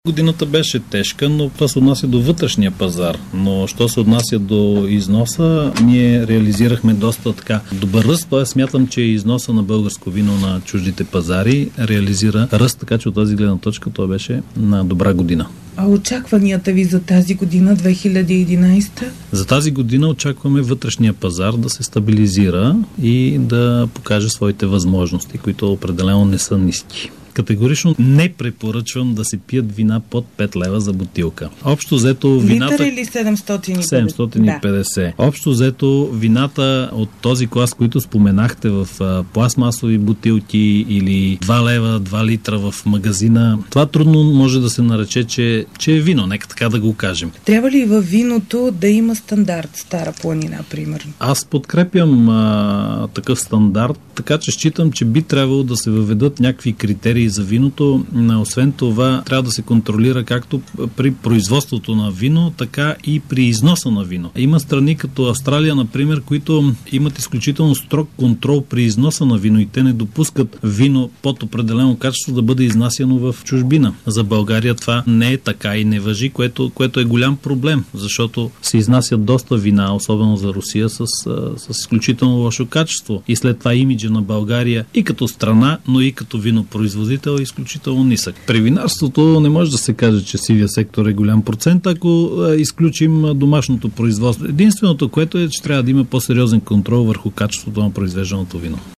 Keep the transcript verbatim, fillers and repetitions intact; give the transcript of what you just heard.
Годината беше тежка, но това се отнася до вътрешния пазар. Но що се отнася до износа, ние реализирахме доста така добър ръст. Т.е. смятам, че износа на българско вино на чуждите пазари реализира ръст, така че от тази гледна точка това беше на добра година. А очакванията ви за тази година, две хиляди и единадесета? За тази година очакваме вътрешния пазар да се стабилизира и да покаже своите възможности, които определено не са ниски. Категорично не препоръчвам да се пият вина под пет лева за бутилка. Общо взето вината... Литър или седемстотин и петдесет? седемстотин и петдесет. Да. Общо взето вината от този клас, които споменахте в а, пластмасови бутилки или два лева, два литра в магазина, това трудно може да се нарече, че, че е вино. Нека така да го кажем. Трябва ли във виното да има стандарт, Стара планина, примерно? Аз подкрепям а, такъв стандарт, така че считам, че би трябвало да се въведат някакви критерии за виното. Освен това, трябва да се контролира както при производството на вино, така и при износа на вино. Има страни като Австралия, например, които имат изключително строг контрол при износа на вино и те не допускат вино под определено качество да бъде изнасяно в чужбина. За България това не е така и не важи, което, което е голям проблем, защото се изнасят доста вина, особено за Русия, с, с изключително лошо качество. И след това имиджа на България и като страна, но и като винопроизводител е изключително нисък. При винарството не може да се каже, че сивия сектор е голям процент, ако изключим домашното производство. Единственото, което е, че трябва да има по-сериозен контрол върху качеството на произвежданото вино.